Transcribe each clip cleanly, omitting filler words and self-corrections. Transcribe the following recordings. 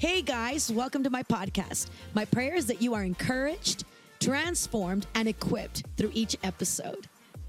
Hey guys, welcome to my podcast. My prayer is that you are encouraged, transformed, and equipped through each episode.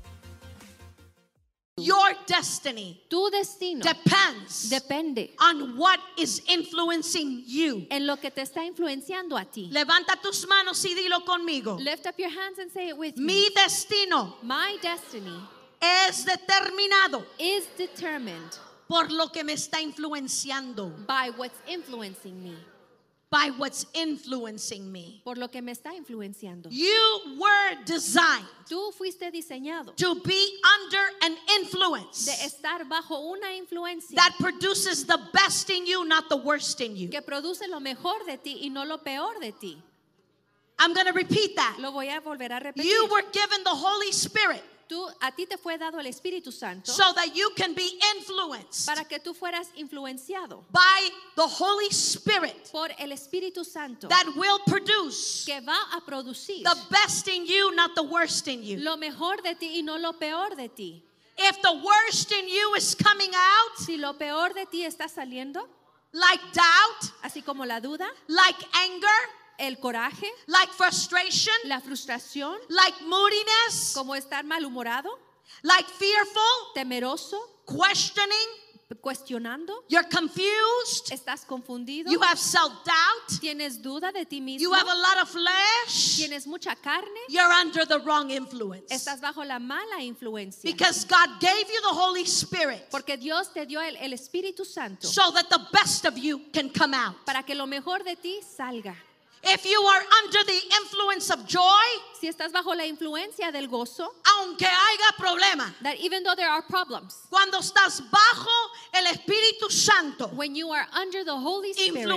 Your destiny Tu destino depende on what is influencing you. en lo que te está influenciando a ti. Levanta tus manos y dilo conmigo. Lift up your hands and say it with me. Mi destino My destiny es determinado is determined por lo que me está influenciando. by what's influencing me. By what's influencing me. Por lo que me está influenciando. You were designed Tú fuiste diseñado to be under an influence de estar bajo una influencia that produces the best in you, not the worst in you. que produce lo mejor de ti y no lo peor de ti. I'm going to repeat that. Lo voy a volver a repetir. You were given the Holy Spirit A ti te fue dado el Espíritu Santo so that you can be influenced para que tú fueras influenciado by the Holy Spirit por el Espíritu Santo that will produce que va a producir the best in you, not the worst in you. lo mejor de ti y no lo peor de ti. If the worst in you is coming out, Si lo peor de ti está saliendo, like doubt, así como la duda, like anger, el coraje, like frustration, la frustración, like moodiness, como estar malhumorado, like fearful, temeroso, questioning, cuestionando, you're confused, estás confundido, you have self-doubt, tienes duda de ti mismo, you have a lot of flesh, tienes mucha carne, you're under the wrong influence. estás bajo la mala influencia. Because God gave you the Holy Spirit Porque Dios te dio el Espíritu Santo so that the best of you can come out. para que lo mejor de ti salga. If you are under the influence of joy, Si estás bajo la influencia del gozo, aunque haya problema, that even though there are problems, cuando estás bajo el Espíritu Santo, when you are under the Holy Spirit,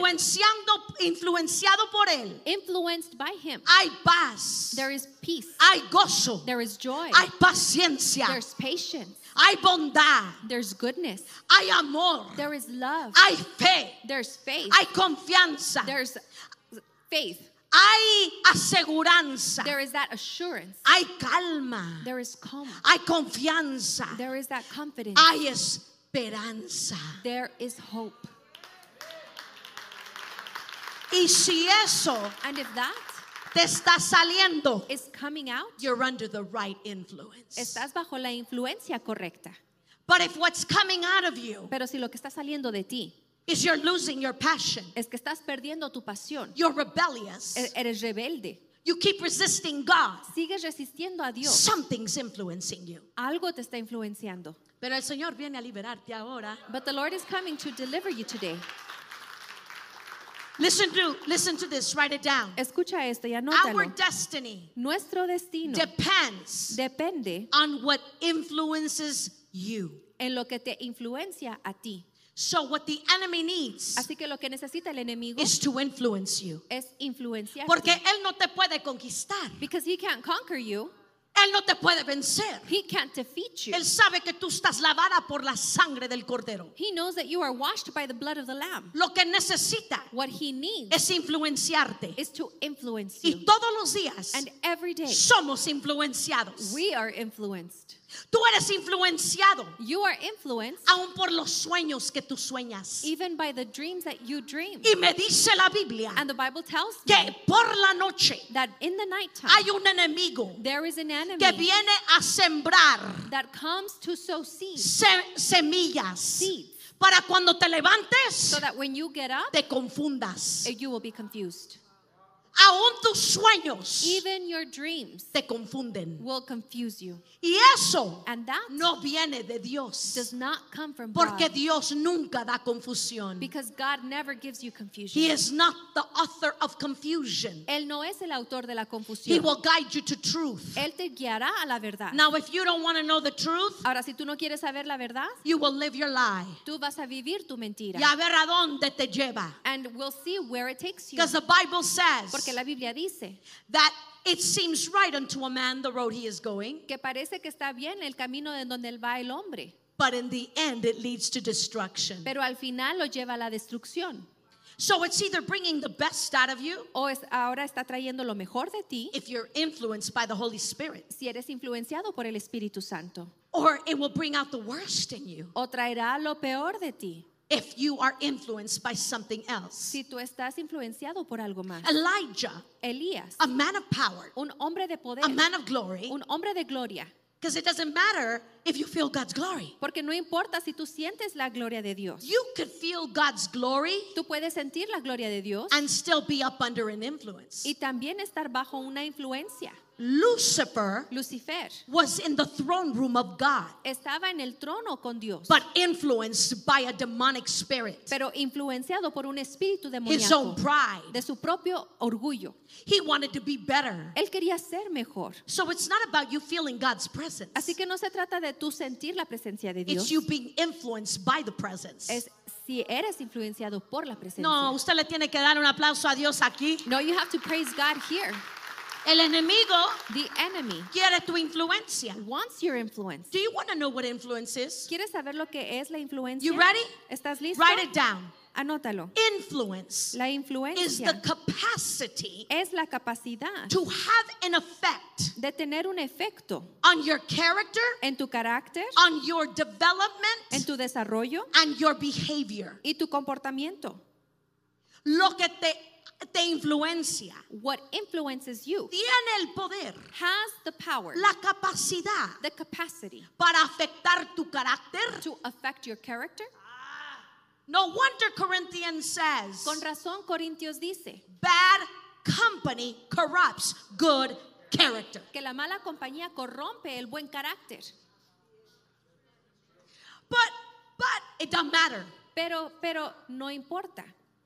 influenciado por Él, influenced by Him, hay paz, there is peace, hay gozo, there is joy, hay paciencia, there's patience, hay bondad, there's goodness, hay amor, there is love, hay fe, there's faith, hay confianza, there's faith, hay aseguranza, there is that assurance, hay calma, there is calm, hay confianza, there is that confidence, hay esperanza. there is hope. Y si eso And if that te está saliendo, is coming out, you're under the right influence. estás bajo la influencia correcta. But if what's coming out of you Pero si lo que está saliendo de ti is you're losing your passion, es que estás perdiendo tu pasión, you're rebellious, eres rebelde, you keep resisting God, sigues resistiendo a Dios, something's influencing you. algo te está influenciando. Pero el Señor viene a liberarte ahora. But the Lord is coming to deliver you today. Listen to this, write it down. Escucha esto y Our anótalo. destiny Nuestro destino depends depende on what influences you. en lo que te influencia a ti. So what the enemy needs Así que lo que necesita el enemigo is to influence you. es influenciarte. Porque él no te puede conquistar. Because he can't conquer you, Él no te puede vencer. he can't defeat you. Él sabe que tú estás lavada por la sangre del Cordero. He knows that you are washed by the blood of the Lamb. Lo que necesita What he needs es influenciarte. is to influence Y you. todos los días And every day somos influenciados. we are influenced. Tú eres influenciado You are influenced aún por los sueños que tú sueñas. even by the dreams that you dream. Y me dice la Biblia And the Bible tells que me por la noche that in the nighttime hay un enemigo there is an enemy que viene a sembrar that comes to sow seeds semillas para cuando te levantes so that when you get up, te confundas. you will be confused. Aún tus sueños Even your dreams te confunden. will confuse you. Y eso And that no viene de Dios. does not come from Porque God. Dios nunca da confusión. Because God never gives you confusion. He is not the author of confusion. Él no es el autor de la He confusión. will guide you to truth. Él te guiará a la verdad. Now, if you don't want to know the truth, Ahora, si tú no quieres saber la verdad, you will live your lie. tú vas a vivir tu mentira. Y a ver a dónde te lleva. And we'll see where it takes you. Because the Bible says Porque la Biblia dice that it seems right unto a man the road he is going, que parece que está bien el camino en donde él va el hombre, but in the end it leads to destruction. pero al final lo lleva a la destrucción. So it's either bringing the best out of you Ahora está trayendo lo mejor de ti if you're influenced by the Holy Spirit, si eres influenciado por el Espíritu Santo, or it will bring out the worst in you. o traerá lo peor de ti. if you are influenced by something else. Si tú estás influenciado por algo más. Elijah, Elías, a man of power, un hombre de poder, a man of glory, un hombre de gloria. because it doesn't matter if you feel God's glory. Porque no importa si tú sientes la gloria de Dios. You could feel God's glory Tú puedes sentir la gloria de Dios and still be up under an influence. y también estar bajo una influencia. Lucifer Lucifer was in the throne room of God, estaba en el trono con Dios, but influenced by a demonic spirit, pero influenciado por un espíritu his own demoníaco, pride. de su propio orgullo. He wanted to be better. Él quería ser mejor. So it's not about you feeling God's presence. Así que no se trata de tú sentir la presencia de Dios. It's you being influenced by the presence. Es si eres influenciado por la presencia. No, usted le tiene que dar un aplauso a Dios aquí. No, you have to praise God here. El enemigo The enemy quiere tu influencia. wants your influence. Do you want to know what influence is? ¿Quieres saber lo que es la influencia? You ready? ¿Estás listo? Write it down. Anótalo. Influence La is influencia the capacity es la capacidad to have an effect de tener un efecto on your character, en tu carácter, on your en development, tu desarrollo and your behavior. y tu comportamiento. Lo que te influencia What influences you tiene el poder, has the power, la capacidad the capacity para afectar tu carácter. to affect your character. No wonder Corinthians says, Con razón, Corintios dice bad company corrupts good character. que la mala compañía corrompe el buen carácter. But it doesn't matter. Pero no importa.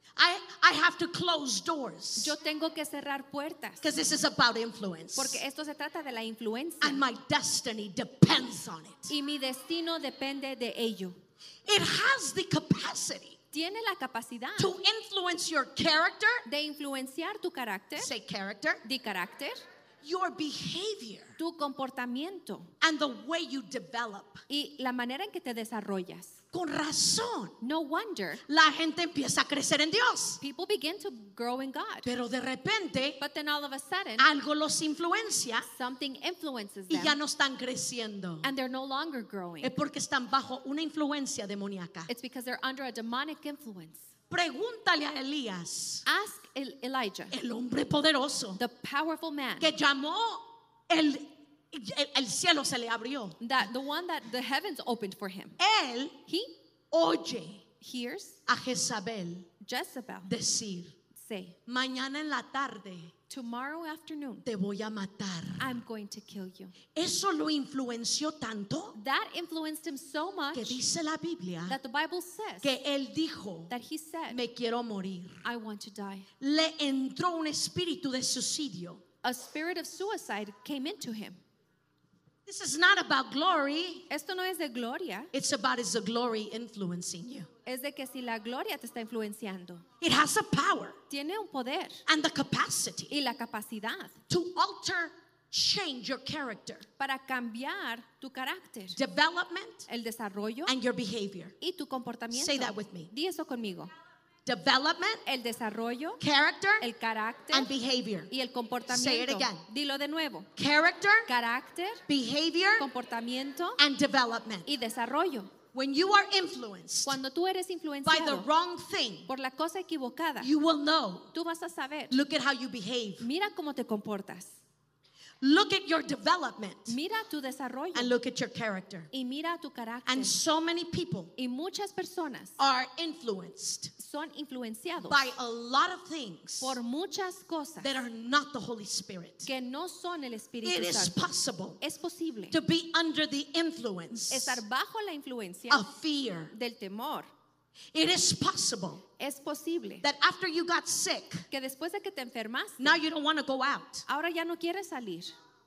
I have to close doors Yo tengo que cerrar puertas because this is about influence. porque esto se trata de la influencia And my destiny depends on it. y mi destino depende de ello. It has the capacity Tiene la capacidad to influence your character. de influenciar tu carácter, Say character. di carácter, Your behavior tu comportamiento and the way you develop. y la manera en que te desarrollas. Con razón, No wonder la gente empieza a crecer en Dios. people begin to grow in God. Pero de repente, But then all of a sudden, algo los influencia something influences y ya them no están creciendo. and they're no longer growing. Es porque están bajo una influencia demoníaca. It's because they're under a demonic influence. Pregúntale a Elías, Ask Elijah, el hombre poderoso, the powerful man, que llamó el cielo se le abrió. that the one that the heavens opened for him. Él He oye hears a Jezabel Jezebel decir, say, mañana en la tarde tomorrow afternoon, te voy a matar. I'm going to kill you. Eso lo influenció tanto That influenced him so much que dice la Biblia that the Bible says que él dijo, that he said, me quiero morir. I want to die. Le entró un espíritu de suicidio. A spirit of suicide came into him. This is not about glory. Esto no es de gloria, It's about is the glory influencing you. es de que si la gloria te está influenciando, It has a power tiene un poder and the capacity y la capacidad to alter, change your character, para cambiar tu carácter, development, el desarrollo and your behavior. y tu comportamiento. Say that with me. Di eso conmigo. Development, El desarrollo, character, el carácter and behavior. y el Say it comportamiento. again. Dilo de nuevo. Character, Carácter, behavior, comportamiento and development. y desarrollo. When you are influenced Cuando tú eres by the influenciado wrong thing, por la cosa equivocada, you will know. tú vas a saber. Look at how you behave. Mira cómo te comportas. Look at your development Mira tu desarrollo and look at your character. y mira tu carácter. And so many people Y muchas personas are influenced son influenciados by a lot of things por muchas cosas that are not the Holy Spirit. que no son el Espíritu It is Santo. possible Es posible to be under the influence estar bajo la influencia of fear. del temor. It is possible Es posible that after you got sick, que después de que te enfermaste, now you don't want to go out ahora ya no quieres salir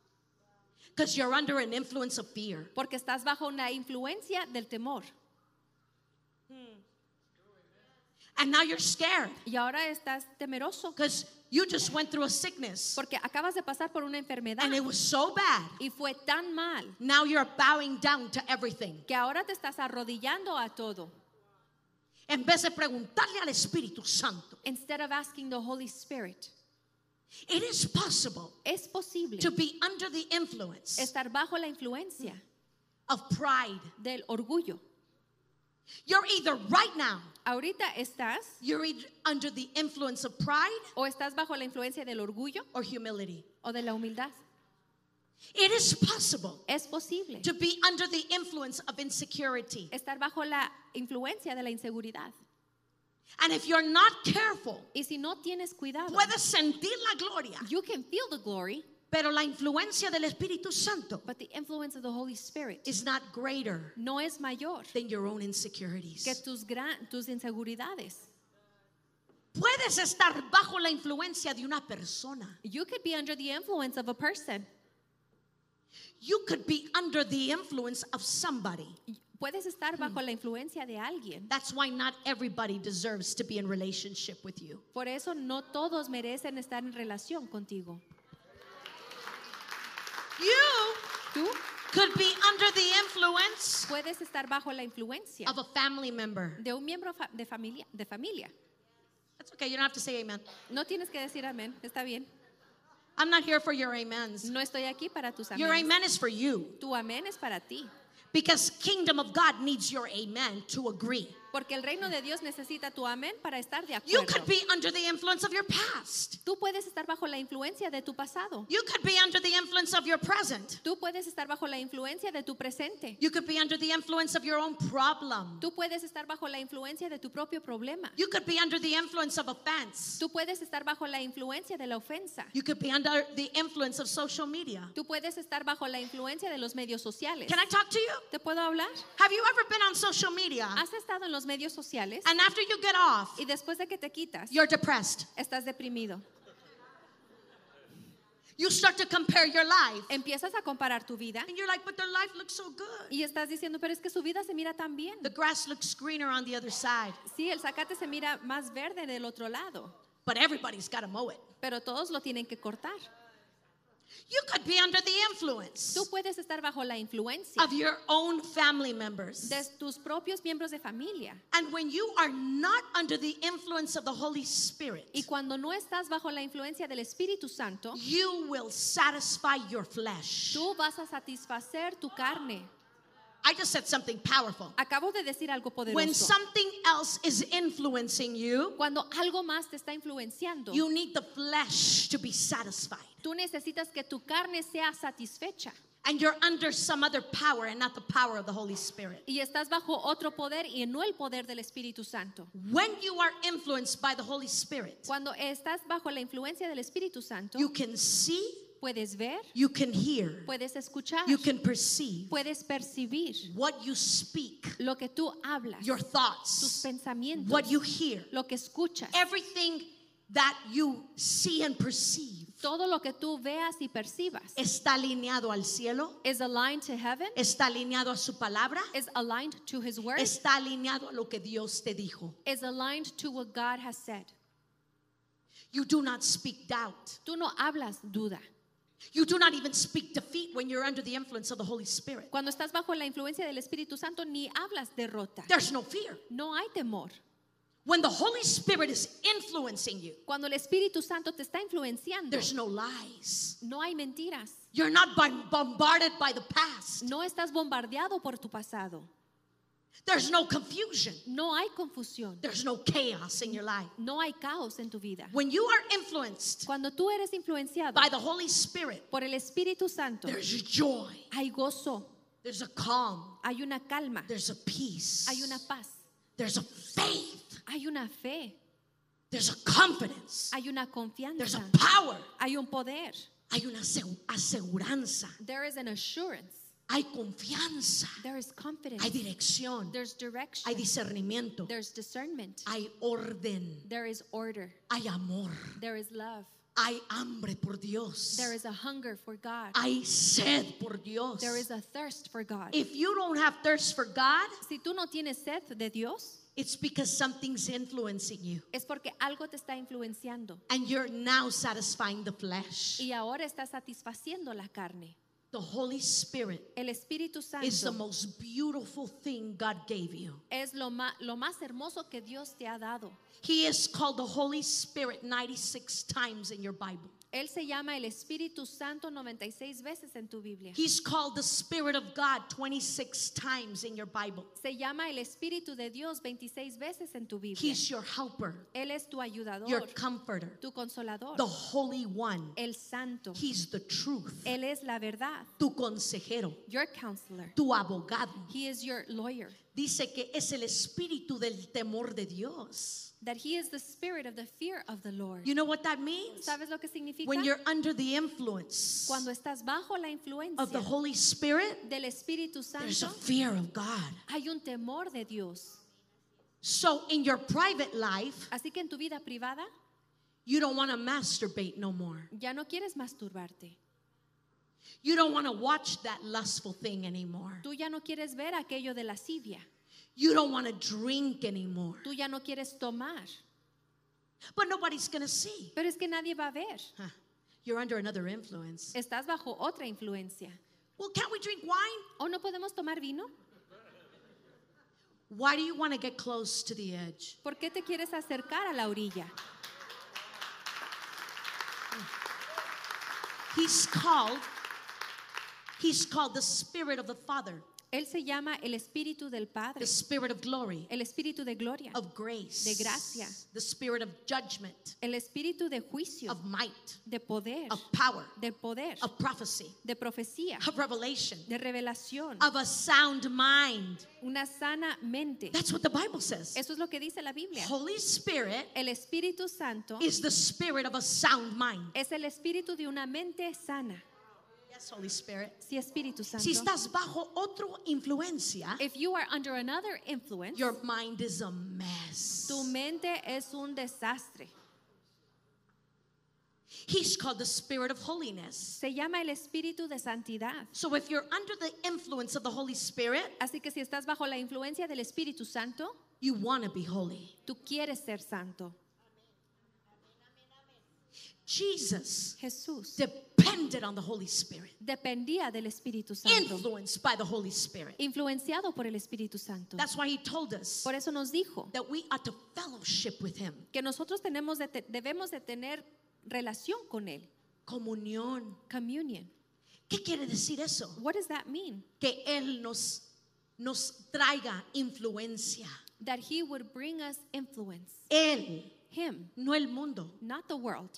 because you're under an influence of fear. porque estás bajo una influencia del temor. And now you're scared Y ahora estás temeroso because you just went through a sickness porque acabas de pasar por una enfermedad and it was so bad. y fue tan mal Now you're bowing down to everything. que ahora te estás arrodillando a todo. En vez de preguntarle al Espíritu Santo, Instead of asking the Holy Spirit, it is possible es posible to be under the influence estar bajo la influencia of pride, del orgullo, You're either right now, Ahorita estás you're either under the influence of pride o estás bajo la influencia del orgullo or humility. o de la humildad. It is possible Es posible to be under the influence of insecurity. estar bajo la influencia de la inseguridad. And if you're not careful, Y si no tienes cuidado, puedes sentir la gloria, you can feel the glory, pero la influencia del Espíritu Santo but the influence of the Holy Spirit is not greater no es mayor than your own insecurities. que tus inseguridades. Puedes estar bajo la influencia de una persona. You could be under the influence of a person. You could be under the influence of somebody. Puedes estar bajo la influencia de alguien. That's why not everybody deserves to be in relationship with you. Por eso no todos merecen estar en relación contigo. You Tú could be under the influence puedes estar bajo la influencia of a family member. de un miembro de familia. That's okay, you don't have to say amen. No tienes que decir amén, está bien. I'm not here for your amens. No estoy aquí para tus Your aménes. amen is for you. Tu amén es para ti. Because kingdom of God needs your amen to agree. Porque el reino de Dios necesita tu amén para estar de You acuerdo. could be under the influence of your past. Tú puedes estar bajo la influencia de tu pasado. You could be under the influence of your present. Tú puedes estar bajo la influencia de tu presente. You could be under the influence of your own problem. Tú puedes estar bajo la influencia de tu propio problema. You could be under the influence of offense. Tú puedes estar bajo la influencia de la ofensa. You could be under the influence of social media. Tú puedes estar bajo la influencia de los medios sociales. Can I talk to you? ¿Te puedo hablar? Have you ever been on social media ¿Has estado en los medios sociales and after you get off, y después de que te quitas, you're depressed? estás deprimido? You start to compare your life. Empiezas a comparar tu vida And you're like, but their life looks so good. y estás diciendo, pero es que su vida se mira tan bien. The grass looks greener on the other side. Sí, el zacate se mira más verde del otro lado, But everybody's got to mow it. pero todos lo tienen que cortar. You could be under the influence Tú puedes estar bajo la influencia of your own family members. de tus propios miembros de familia. And when you are not under the influence of the Holy Spirit, Y cuando no estás bajo la influencia del Espíritu Santo, you will satisfy your flesh. tú vas a satisfacer tu carne. I just said something powerful. Acabo de decir algo When poderoso. something else is influencing you, Cuando algo más te está influenciando, you need the flesh to be satisfied. tú necesitas que tu carne sea satisfecha. And you're under some other power and not the power of the Holy Spirit. Y estás bajo otro poder y no el poder del Espíritu Santo. When you are influenced by the Holy Spirit, Cuando estás bajo la influencia del Espíritu Santo, you can see, puedes ver, you can hear, puedes escuchar, you can perceive puedes percibir what you speak, lo que tú hablas, your tus thoughts, pensamientos, what you hear, lo que escuchas, everything that you see and perceive todo lo que tú veas y percibas. está alineado al cielo, Is aligned to heaven, está alineado a su palabra, is aligned to His word, está alineado a lo que Dios te dijo. is aligned to what God has said. You do not speak doubt. Tú no hablas duda. You do not even speak defeat when you're under the influence of the Holy Spirit. Cuando estás bajo la influencia del Espíritu Santo, ni hablas derrota. There's no fear. No hay temor. When the Holy Spirit is influencing you, Cuando el Espíritu Santo te está influenciando, there's no lies. no hay mentiras. You're not bombarded by the past. No estás bombardeado por tu pasado. There's no confusion. No hay confusión. There's no chaos in your life. No hay caos en tu vida. When you are influenced Cuando tú eres influenciado by the Holy Spirit, por el Espíritu Santo, there's joy. hay gozo, There's a calm. hay una calma, There's a peace. hay una paz, There's a faith. hay una fe, There's a confidence. hay una There's a confianza, power. hay un poder. Hay una aseguranza. There is an assurance. Hay confianza. There is confidence. Hay dirección. There's direction. Hay discernimiento. There's discernment. Hay orden. There is order. Hay amor. There is love. Hay hambre por Dios. There is a hunger for God. Hay sed por Dios. There is a thirst for God. If you don't have thirst for God, Si tú no tienes sed de Dios, it's because something's influencing you. es porque algo te está influenciando And you're now satisfying the flesh. y ahora estás satisfaciendo la carne. The Holy Spirit El Espíritu is the Santo most beautiful thing God gave you. es lo más hermoso que Dios te ha dado. He is called the Holy Spirit 96 times in your Bible. Él se llama el Espíritu Santo 96 veces en tu Biblia. He's called the Spirit of God 26 times in your Bible. Se llama el Espíritu de Dios 26 veces en tu Biblia. He's your helper, Él es tu ayudador, your comforter, tu consolador, the Holy One. el Santo. He's the truth, Él es la verdad, tu consejero, your counselor. tu abogado. He is your lawyer. Dice que es el espíritu del temor de Dios. That he is the spirit of the fear of the Lord. You know what that means? ¿Sabes lo que significa? When you're under the influence Cuando estás bajo la of influencia the Holy Spirit, del Espíritu there's a Santo, fear of God. hay un temor de Dios. So in your private life, Así que en tu vida privada you don't want to masturbate no more. ya no quieres masturbarte. You don't want to watch that lustful thing anymore. Tú ya no quieres ver aquello de lascivia. You don't want to drink anymore. Tú ya no quieres tomar. But nobody's going to see. Pero es que nadie va a ver. Huh. You're under another influence. Estás bajo otra influencia. Well, can't we drink wine? ¿O no podemos tomar vino? Why do you want to get close to the edge? ¿Por qué te quieres acercar a la orilla? He's called the Spirit of the Father, Él se llama el Espíritu del the Padre, Spirit of glory, el Espíritu de gloria, of grace, de gracia, the Spirit of judgment, el Espíritu de juicio, of might, de poder, of power, del poder, of prophecy, de profecía, of revelation, de revelación, of a sound mind. una sana mente. That's what the Bible says. Eso es lo que dice la Biblia. Holy Spirit El Espíritu Santo is the spirit of a sound mind. es el espíritu de una mente sana. Yes, Holy Spirit. Sí, Espíritu Santo. Si estás bajo otra influencia, If you are under another influence, your mind is a mess. tu mente es un desastre. He's called the Spirit of holiness. Se llama el Espíritu de santidad. So if you're under the influence of the Holy Spirit, Así que si estás bajo la influencia del Espíritu Santo, you want to be holy. tú quieres ser santo. Jesus Jesús depended on the Holy Spirit, dependía del Espíritu Santo, influenced by the Holy Spirit. influenciado por el Espíritu Santo. That's why he told us Por eso nos dijo that we ought to fellowship with him. que nosotros debemos de tener relación con Él. Comunión. Communion. ¿Qué quiere decir eso? What does that mean? Que él nos traiga influencia. That He would bring us influence. Él, Him, no el mundo. not the world.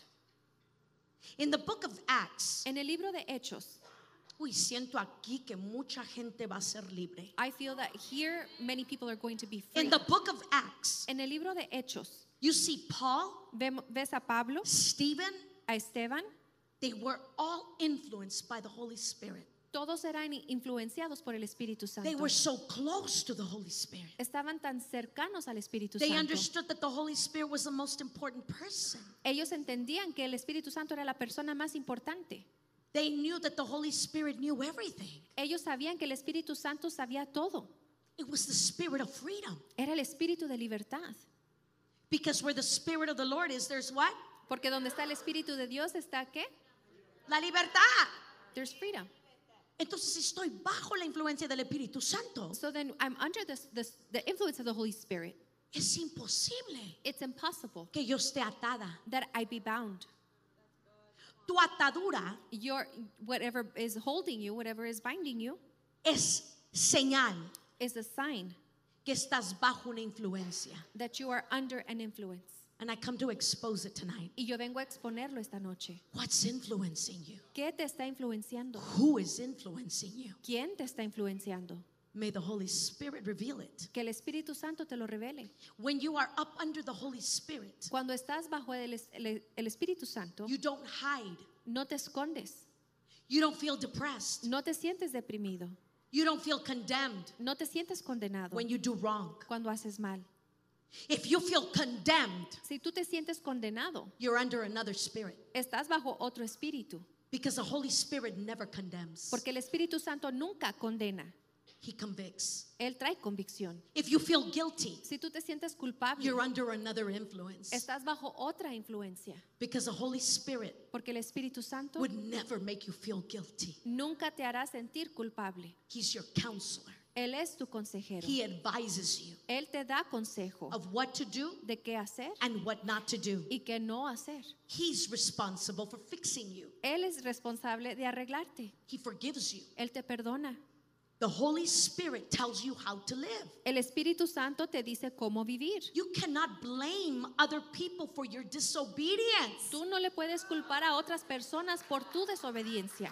In the book of Acts, En el libro de Hechos, siento aquí que mucha gente va a ser libre. I feel that here many people are going to be free. In the book of Acts, En el libro de Hechos, you see Paul, ves a Pablo, Stephen, a Esteban, they were all influenced by the Holy Spirit. todos eran influenciados por el Espíritu Santo. They were so close to the Holy Spirit. Estaban tan cercanos al Espíritu They Santo. understood that the Holy Spirit was the most important person. Ellos entendían que el Espíritu Santo era la persona más importante. They knew that the Holy Spirit knew everything. Ellos sabían que el Espíritu Santo sabía todo. It was the spirit of freedom. Era el Espíritu de libertad. Because where the Spirit of the Lord is, there's what? Porque donde está el Espíritu de Dios está ¿qué? La libertad. There's freedom. Entonces, si estoy bajo la influencia del Espíritu Santo, So then I'm under the influence of the Holy Spirit. es imposible It's impossible que yo esté atada. that I be bound. Tu atadura Whatever is holding you, whatever is binding you, es señal is a sign que estás bajo una influencia. that you are under an influence. And I come to expose it tonight. Y yo vengo a exponerlo esta noche. What's influencing you? ¿Qué te está influenciando? Who is influencing you? ¿Quién te está influenciando? May the Holy Spirit reveal it. Que el Espíritu Santo te lo revele. When you are up under the Holy Spirit, Cuando estás bajo el Espíritu Santo, you don't hide. no te escondes, You don't feel depressed. no te sientes deprimido, You don't feel condemned no te sientes condenado when you do wrong. cuando haces mal. If you feel condemned, Si tú te sientes condenado, you're under another spirit. estás bajo otro espíritu, Because the Holy Spirit never condemns. porque el Espíritu Santo nunca condena, He convicts. Él trae convicción. If you feel guilty, Si tú te sientes culpable, you're under another influence. estás bajo otra influencia, Because the Holy Spirit porque el Espíritu Santo would never make you feel guilty. nunca te hará sentir culpable. He's your counselor. Él es tu consejero. He advises you Él te da consejo of what to do de qué hacer and what not to do. y qué no hacer. He's responsible for fixing you. Él es responsable de arreglarte. He forgives you. Él te perdona. The Holy Spirit tells you how to live. El Espíritu Santo te dice cómo vivir. You cannot blame other people for your disobedience. Tú no le puedes culpar a otras personas por tu desobediencia.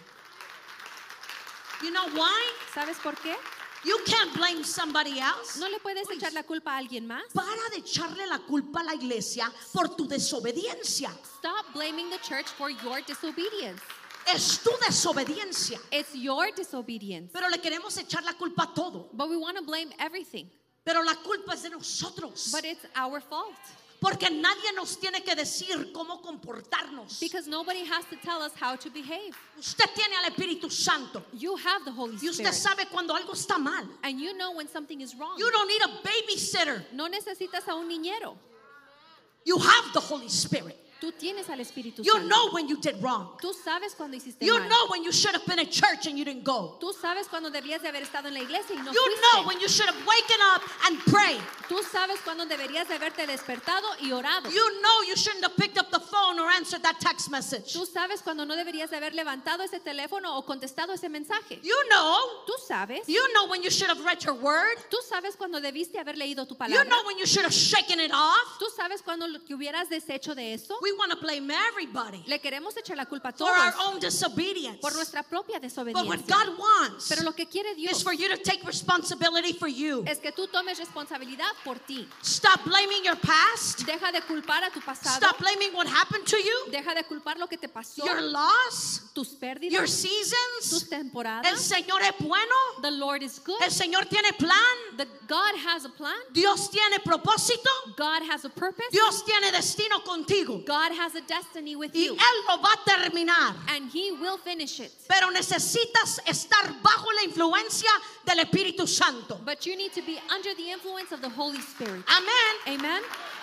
You know why? ¿Sabes por qué? You can't blame somebody else. No le puedes Please. echar la culpa a alguien más. Para de echarle la culpa a la iglesia por tu desobediencia. Stop blaming the church for your disobedience. Es tu desobediencia. It's your disobedience. Pero le queremos echar la culpa a todo. But we want to blame everything. Pero la culpa es de nosotros. But it's our fault. Porque nadie nos tiene que decir cómo comportarnos. Because nobody has to tell us how to behave. Usted tiene al Espíritu Santo. You have the Holy Y usted Spirit. sabe cuando algo está mal. And you know when something is wrong. You don't need a babysitter. No necesitas a un niñero. You have the Holy Spirit. Tú tienes al Espíritu You Santo. know when you did wrong. Tú sabes cuando hiciste You mal. know when you should have been at church and you didn't go. Tú sabes cuando debías de haber estado en la iglesia y no You fuiste. know when you should have waken up and prayed. Tú sabes cuando deberías de haberte despertado y orado. You know you shouldn't have picked up the phone or answered that text message. Tú sabes cuando no deberías de haber levantado ese teléfono o contestado ese mensaje. You know. Tú sabes. You know when you should have read your word. Tú sabes cuando debiste haber leído tu You palabra. know when you should have shaken it off. Tú sabes cuando te hubieras deshecho de eso. We want to blame everybody Le queremos echar la culpa a for our todos own disobedience. por nuestra propia But what desobediencia. God wants Pero lo que quiere is Dios for you to take responsibility for you. es que tú tomes responsabilidad por ti. Stop blaming your past. Deja de culpar a tu pasado. Stop blaming what happened to you, Deja de culpar lo que te pasó, your loss, tus your pérdidas, tus seasons. El temporadas. Señor es bueno. The Lord is good. El Señor tiene plan. God has a plan. Dios tiene propósito. God has a purpose. Dios tiene destino contigo. God has a destiny with Y you. Él lo va a terminar. And He will finish it. Pero necesitas estar bajo la influencia del Espíritu Santo. But you need to be under the influence of the Holy Spirit. Amén. Amen.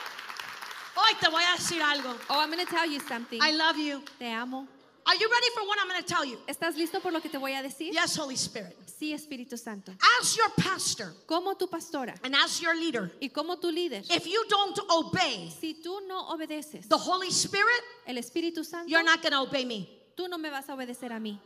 Hoy te voy a decir algo. Oh, I'm going to tell you something. I love you. Te amo. Are you ready for what I'm going to tell you? ¿Estás listo por lo que te voy a decir? Yes, Holy Spirit. Sí, Espíritu Santo. As your pastor Como tu pastora and as your leader, y como tu líder, if you don't obey si tú no obedeces the Holy Spirit, el Espíritu Santo, you're not going to obey me. tú no me vas a obedecer a mí.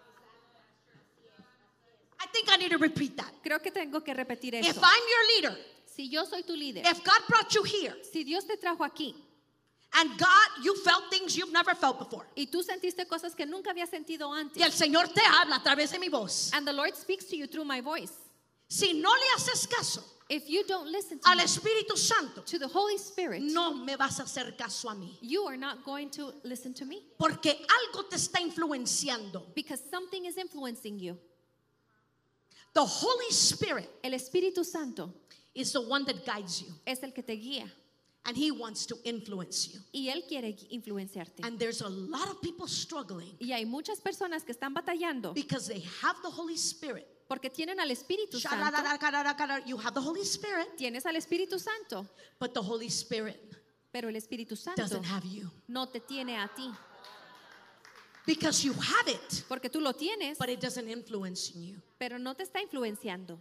I think I need to repeat that. Creo que tengo que repetir If eso. I'm your leader, Si yo soy tu líder, if God brought you here si Dios te trajo aquí and God, you felt things you've never felt before, y tú sentiste cosas que nunca habías sentido y antes, el Señor te habla a través de mi voz, and the Lord speaks to you through my voice, si no le haces caso if you don't listen to al me, Espíritu Santo, to the Holy Spirit, no me vas a hacer caso a mí, you are not going to listen to me porque algo te está influenciando. because something is influencing you. The Holy Spirit El Espíritu Santo is the one that guides you, es el que te guía and He wants to influence you. y Él quiere influenciarte. And there's a lot of people struggling Y hay muchas personas que están batallando because they have the Holy Spirit. porque tienen al Espíritu Santo. You have the Holy Spirit, Tienes al Espíritu Santo, but the Holy Spirit pero el Espíritu Santo doesn't have you no te tiene a ti. because you have it, Porque tú lo tienes, but it doesn't influence you. pero no te está influenciando.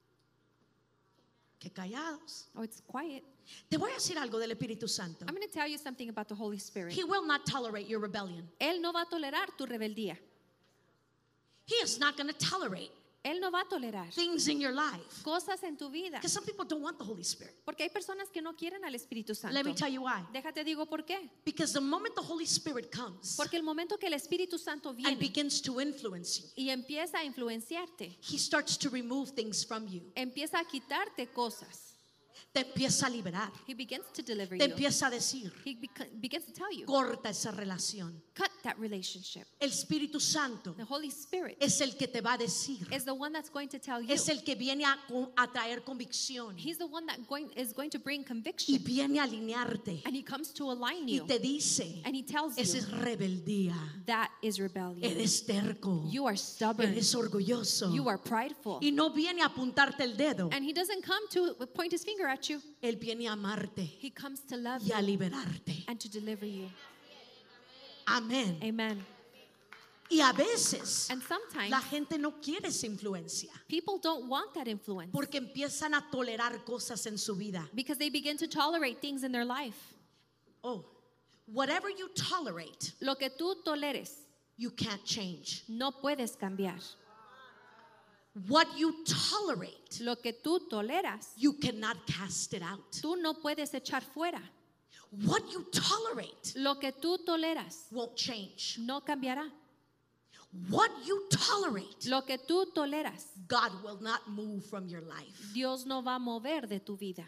Que callados. Oh, it's quiet. Te voy a decir algo del Espíritu Santo. I'm going to tell you something about the Holy Spirit. He will not tolerate your rebellion. Él no va a tolerar tu rebeldía. He is not going to tolerate Él no va a tolerar things in your life. cosas en tu vida. Because some people don't want the Holy Spirit. Porque hay personas que no quieren al Espíritu Santo. Let me tell you why. Déjate digo por qué. Because the moment the Holy Spirit comes Porque el momento que el Espíritu Santo and viene begins to influence you, y empieza a influenciarte, He starts to remove things from you. empieza a quitarte cosas. Te empieza a liberar. He begins to deliver Te you. empieza a decir, He begins to tell you, corta esa relación. cut that relationship. El Espíritu Santo The Holy Spirit es el que te va a decir. is the one that's going to tell you. Es el que viene a traer convicción. He's the one that is going to bring Y conviction. viene a alinearte. And he comes to align Y you. te dice, And he tells esa you, es rebeldía. that is rebellion. Eres terco. You are stubborn. Eres orgulloso. You are prideful. Y no viene a apuntarte el dedo. And he doesn't come to point his finger at you. Él viene a amarte He comes to love y a you liberarte. and to deliver you. Amén. Amen. Y a veces And sometimes la gente no quiere esa influencia people don't want that influence porque empiezan a tolerar cosas en su vida. because they begin to tolerate things in their life. Oh, whatever you tolerate, Lo que tú toleres, you can't change. no puedes cambiar. What you tolerate, Lo que tú toleras, you cannot cast it out. tú no puedes echar fuera. What you tolerate Lo que tú toleras, won't change. no cambiará. What you tolerate, Lo que tú toleras, God will not move from your life. Dios no va a mover de tu vida.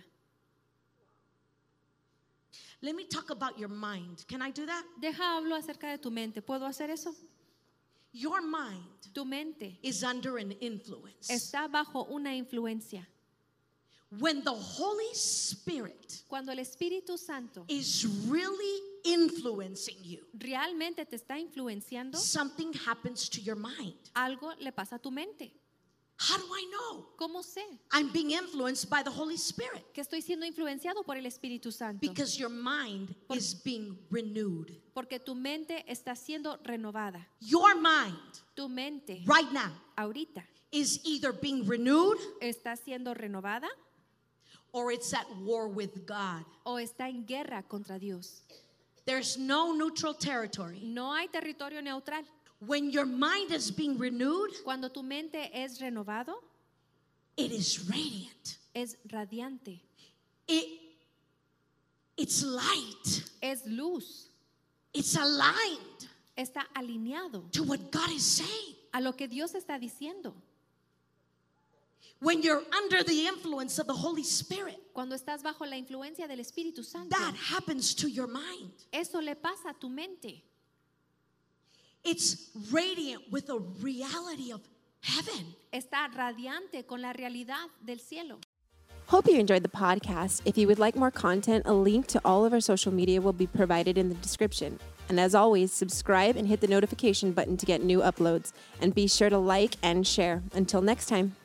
Let me talk about your mind. Can I do that? Deja hablo acerca de tu mente. ¿Puedo hacer eso? Your mind Tu mente is under an influence. está bajo una influencia. When the Holy Spirit Cuando el Espíritu Santo is really influencing you, realmente te está influenciando, something happens to your mind. algo le pasa a tu mente. How do I know? ¿Cómo sé I'm being influenced by the Holy Spirit que estoy siendo influenciado por el Espíritu Santo? because your mind is being renewed. Porque tu mente está siendo renovada. Your mind Tu mente right now ahorita is either being renewed está siendo renovada or it's at war with God. o está en guerra contra Dios. There's no neutral territory. No hay territorio neutral. When your mind is being renewed, Cuando tu mente es renovado, it is radiant. es radiante, It's light. es luz, It's aligned está alineado to what God is saying. a lo que Dios está diciendo. When you're under the influence of the Holy Spirit, Cuando estás bajo la influencia del Espíritu Santo, that happens to your mind. eso le pasa a tu mente. It's radiant with a reality of heaven. Está radiante con la realidad del cielo. Hope you enjoyed the podcast. If you would like more content, a link to all of our social media will be provided in the description. And as always, subscribe and hit the notification button to get new uploads. And be sure to like and share. Until next time.